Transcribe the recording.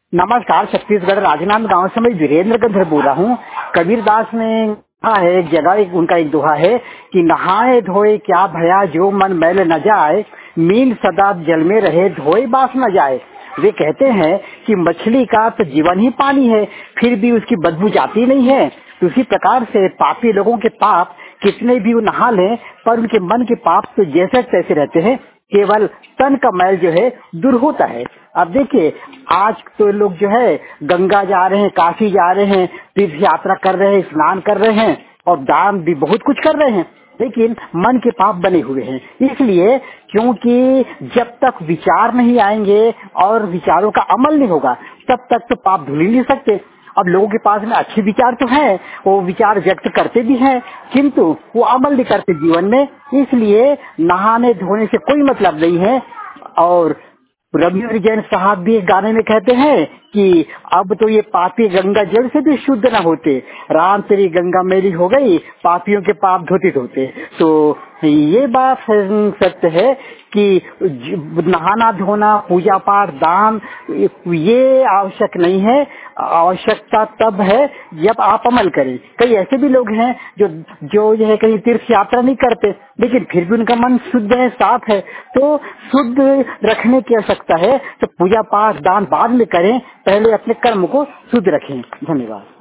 नमस्कार, छत्तीसगढ़ राजनांद गांव से मैं वीरेंद्र गंधर बोल रहा हूँ। कबीरदास ने कहा है एक जगह, उनका एक दोहा है कि नहाए धोए क्या भया जो मन मैल न जाए, मीन सदा जल में रहे धोए बास न जाए। वे कहते हैं कि मछली का तो जीवन ही पानी है, फिर भी उसकी बदबू जाती नहीं है। तो उसी प्रकार से पापी लोगों के पाप कितने भी वो नहा लें, पर उनके मन के पाप तो जैसे तैसे रहते हैं। केवल तन का मैल जो है दूर होता है। अब देखिए, आज तो लोग जो है गंगा जा रहे हैं, काशी जा रहे हैं, तीर्थ यात्रा कर रहे हैं, स्नान कर रहे हैं और दान भी बहुत कुछ कर रहे हैं, लेकिन मन के पाप बने हुए हैं। इसलिए क्योंकि जब तक विचार नहीं आएंगे और विचारों का अमल नहीं होगा, तब तक तो पाप धुल ही नहीं सकते। अब लोगों के पास में अच्छे विचार तो हैं, वो विचार व्यक्त करते भी हैं, किंतु वो अमल नहीं करते जीवन में। इसलिए नहाने धोने से कोई मतलब नहीं है। और रवि जैन साहब भी एक गाने में कहते हैं कि अब तो ये पापी गंगा जल से भी शुद्ध न होते, राम तेरी गंगा मेरी हो गई, पापियों के पाप धोते धोते। तो ये बात सत्य है कि नहाना धोना, पूजा पाठ, दान ये आवश्यक नहीं है। आवश्यकता तब है जब आप अमल करें। कई ऐसे भी लोग हैं जो जो है कहीं तीर्थ यात्रा नहीं करते, लेकिन फिर भी उनका मन शुद्ध है, साफ है। तो शुद्ध रखने की आवश्यकता है, तो पूजा पाठ दान बाद में करें, पहले अपने कर्म को शुद्ध रखें। धन्यवाद।